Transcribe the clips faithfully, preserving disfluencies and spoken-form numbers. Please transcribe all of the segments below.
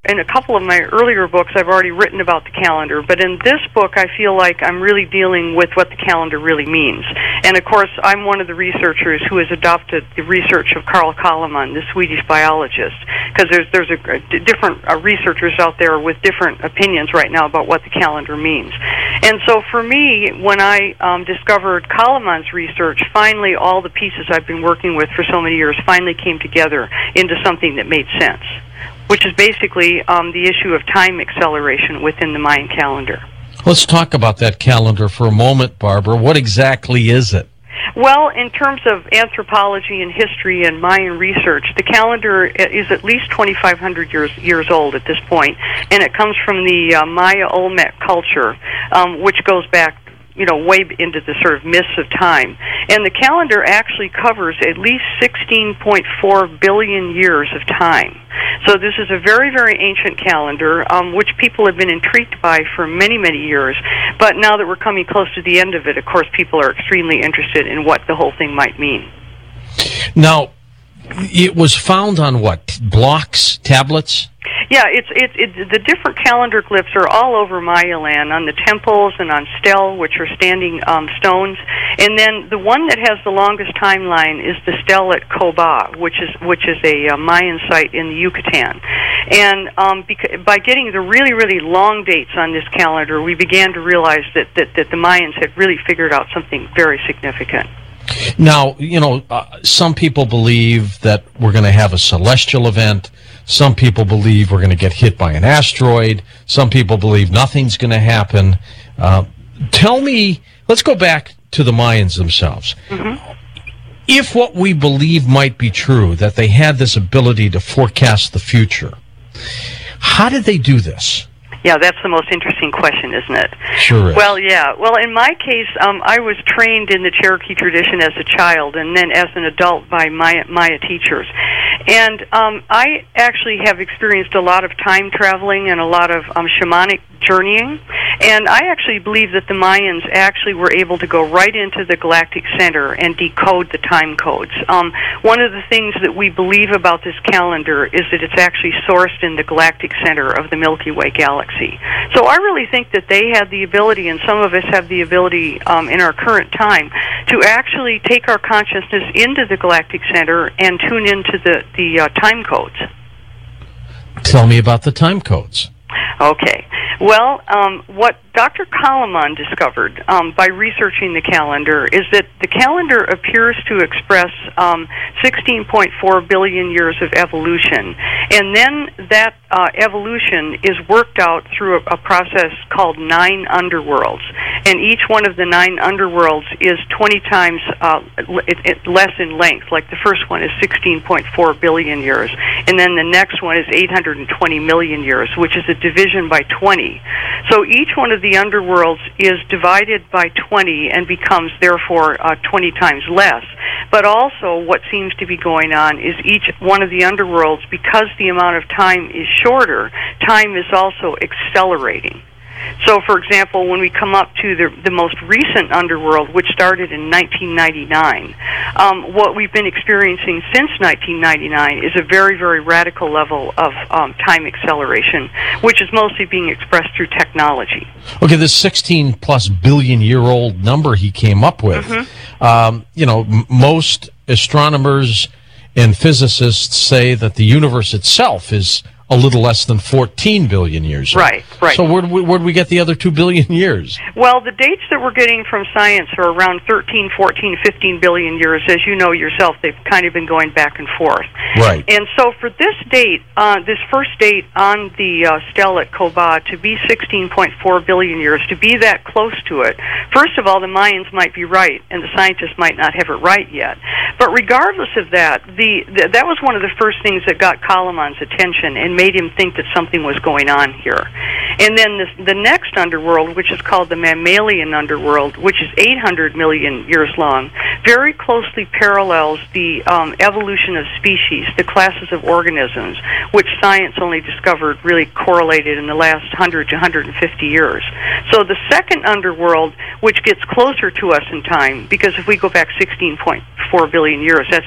in a couple of my earlier books, I've already written about the calendar, but in this book, I feel like I'm really dealing with what the calendar really means. And of course, I'm one of the researchers who has adopted the research of Carl Kalaman, the Swedish biologist, because there's there's a, a different uh, researchers out there with different opinions right now about what the calendar means. And so for me, when I um, discovered Kalaman's research, finally all the pieces I've been working with for so many years finally came together into something that made sense, which is basically um, the issue of time acceleration within the Mayan calendar. Let's talk about that calendar for a moment, Barbara. What exactly is it? Well, in terms of anthropology and history and Mayan research, the calendar is at least twenty-five hundred years years old at this point, and it comes from the uh, Maya Olmec culture, um, which goes back, you know, way into the sort of myths of time. And the calendar actually covers at least sixteen point four billion years of time. So this is a very, very ancient calendar, um, which people have been intrigued by for many, many years. But now that we're coming close to the end of it, of course, people are extremely interested in what the whole thing might mean. Now, it was found on what? Blocks, tablets? Yeah, it's it's it, the different calendar glyphs are all over Maya land, on the temples and on stele, which are standing um, stones. And then the one that has the longest timeline is the stele at Coba, which is which is a uh, Mayan site in the Yucatan. And um, beca- by getting the really, really long dates on this calendar, we began to realize that, that, that the Mayans had really figured out something very significant. Now, you know, uh, some people believe that we're going to have a celestial event. Some people believe we're going to get hit by an asteroid. Some people believe nothing's going to happen. Uh, tell me, let's go back to the Mayans themselves. Mm-hmm. If what we believe might be true, that they had this ability to forecast the future, how did they do this? Yeah, that's the most interesting question, isn't it? Sure is. Well, yeah. Well, in my case, um, I was trained in the Cherokee tradition as a child and then as an adult by Maya, Maya teachers. And um, I actually have experienced a lot of time traveling and a lot of um, shamanic journeying. And I actually believe that the Mayans actually were able to go right into the galactic center and decode the time codes. Um, one of the things that we believe about this calendar is that it's actually sourced in the galactic center of the Milky Way galaxy. So I really think that they had the ability, and some of us have the ability um, in our current time, to actually take our consciousness into the galactic center and tune into the, the uh, time codes. Tell me about the time codes. Okay. Well, um, what Doctor Kalaman discovered um, by researching the calendar is that the calendar appears to express um, sixteen point four billion years of evolution. And then that uh, evolution is worked out through a, a process called nine underworlds. And each one of the nine underworlds is twenty times uh, it, it, less in length. Like the first one is sixteen point four billion years. And then the next one is eight hundred twenty million years, which is a division by twenty. So each one of the underworlds is divided by twenty and becomes therefore uh, twenty times less. But also what seems to be going on is each one of the underworlds, because the amount of time is shorter, time is also accelerating. So, for example, when we come up to the, the most recent underworld, which started in nineteen ninety-nine, um, what we've been experiencing since nineteen ninety-nine is a very, very radical level of um, time acceleration, which is mostly being expressed through technology. Okay, this sixteen plus billion year old number he came up with, mm-hmm. um, you know, m- most astronomers and physicists say that the universe itself is a little less than fourteen billion years old. Right, right. So where do we, where do we get the other two billion years? Well, the dates that we're getting from science are around thirteen, fourteen, fifteen billion years. As you know yourself, they've kind of been going back and forth. Right. And so for this date, uh, this first date on the uh, stele at Coba to be sixteen point four billion years, to be that close to it, first of all, the Mayans might be right, and the scientists might not have it right yet. But regardless of that, the, the that was one of the first things that got Kalaman's attention and made him think that something was going on here. And then this, the next underworld, which is called the mammalian underworld, which is eight hundred million years long, very closely parallels the um, evolution of species, the classes of organisms, which science only discovered really correlated in the last one hundred to one hundred fifty years. So the second underworld, which gets closer to us in time, because if we go back sixteen point four billion years, that's just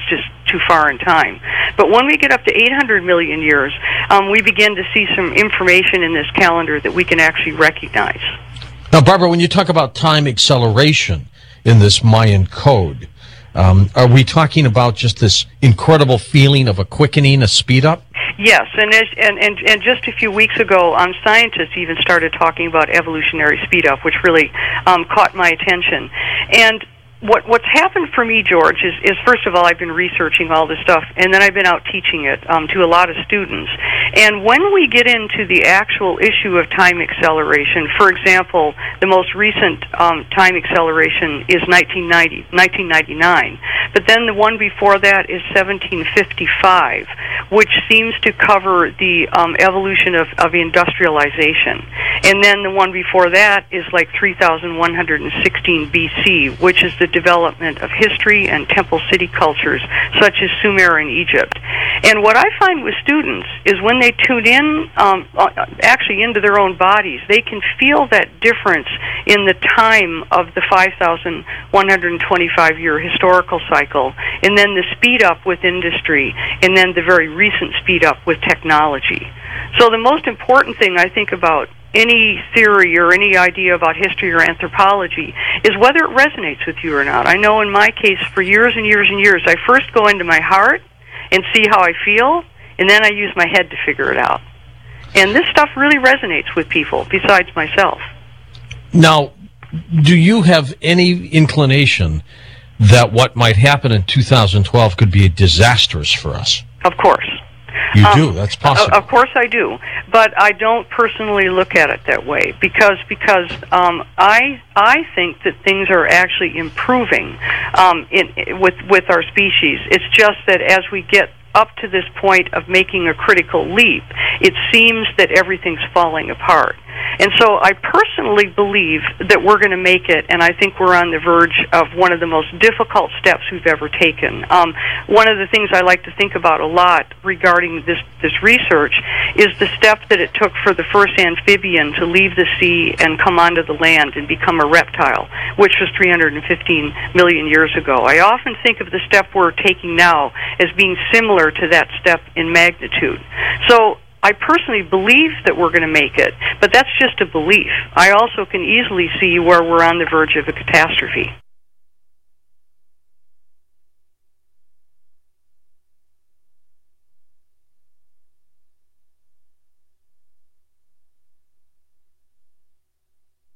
too far in time. But when we get up to eight hundred million years, um, we begin to see some information in this calendar that we can actually recognize. Now, Barbara, when you talk about time acceleration in this Mayan code, um, are we talking about just this incredible feeling of a quickening, a speed up? Yes, and, as, and and and just a few weeks ago, um, scientists even started talking about evolutionary speed up, which really um, caught my attention. And What what's happened for me, George, is, is first of all, I've been researching all this stuff, and then I've been out teaching it um, to a lot of students. And when we get into the actual issue of time acceleration, for example, the most recent um, time acceleration is nineteen ninety, nineteen ninety-nine, but then the one before that is seventeen fifty-five, which seems to cover the um, evolution of, of industrialization. And then the one before that is like three thousand one hundred sixteen B C, which is the development of history and temple city cultures such as Sumer in Egypt. And what I find with students is when they tune in um, actually into their own bodies, they can feel that difference in the time of the five thousand one hundred twenty-five year historical cycle, and then the speed up with industry, and then the very recent speed up with technology. So the most important thing I think about any theory or any idea about history or anthropology is whether it resonates with you or not. I know in my case, for years and years and years, I first go into my heart and see how I feel, and then I use my head to figure it out. And this stuff really resonates with people, besides myself. Now, do you have any inclination that what might happen in two thousand twelve could be disastrous for us? Of course. You um, do? That's possible. Of course I do, but I don't personally look at it that way because because um, I I think that things are actually improving um, in, with with our species. It's just that as we get up to this point of making a critical leap, it seems that everything's falling apart. And so I personally believe that we're going to make it, and I think we're on the verge of one of the most difficult steps we've ever taken. Um, one of the things I like to think about a lot regarding this, this research is the step that it took for the first amphibian to leave the sea and come onto the land and become a reptile, which was three hundred fifteen million years ago. I often think of the step we're taking now as being similar to that step in magnitude. So I personally believe that we're going to make it, but that's just a belief. I also can easily see where we're on the verge of a catastrophe.